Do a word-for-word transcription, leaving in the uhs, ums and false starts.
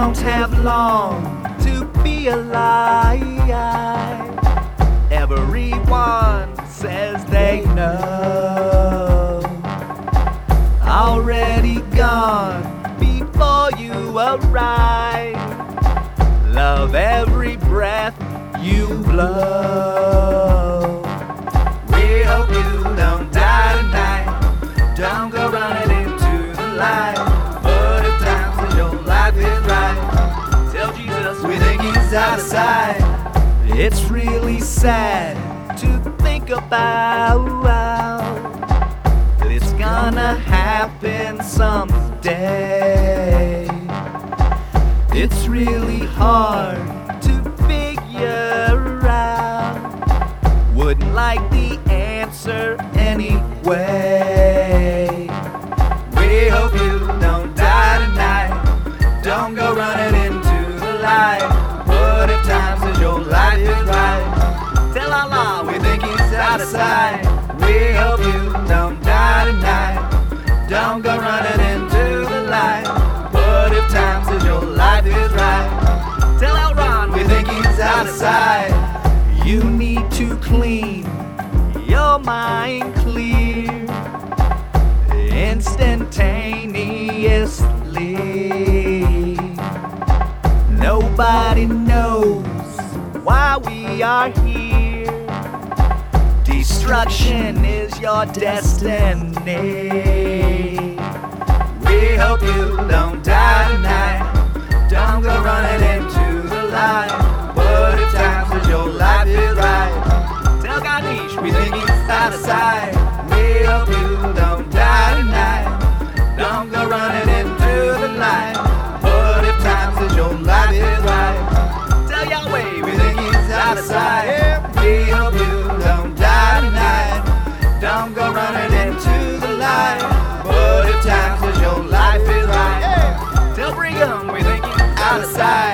don't have long to be alive. Everyone says they know, already gone before you arrive. Love every breath you blow. We hope you don't die tonight. Don't go running into the light. But if times in your life is right, tell Jesus we think he's out of sight. It's really sad to think about. It's gonna happen someday. It's really hard to figure out. Wouldn't like the answer anyway. We hope you don't die tonight. Don't go running into the light. But if times is your life is right, tell Allah we think he's out of sight. We hope you don't die tonight. Don't go running into the light. But if times is your life is right, tell Al Ron we think he's out of sight. You need to clean your mind clear instantaneously. Nobody knows why we are here. Destruction is your destiny. We hope you don't die tonight. Don't go running into the light. But if times is your life is right, tell Ganesh we think he's out of sight. We hope you don't die tonight. Don't go running into the light. But if times is your life is right, tell Yahweh we think he's out of sight. We hope you don't die tonight. Don't go running into the light. But if times is your life is right, tell Brigham we think he's out of sight.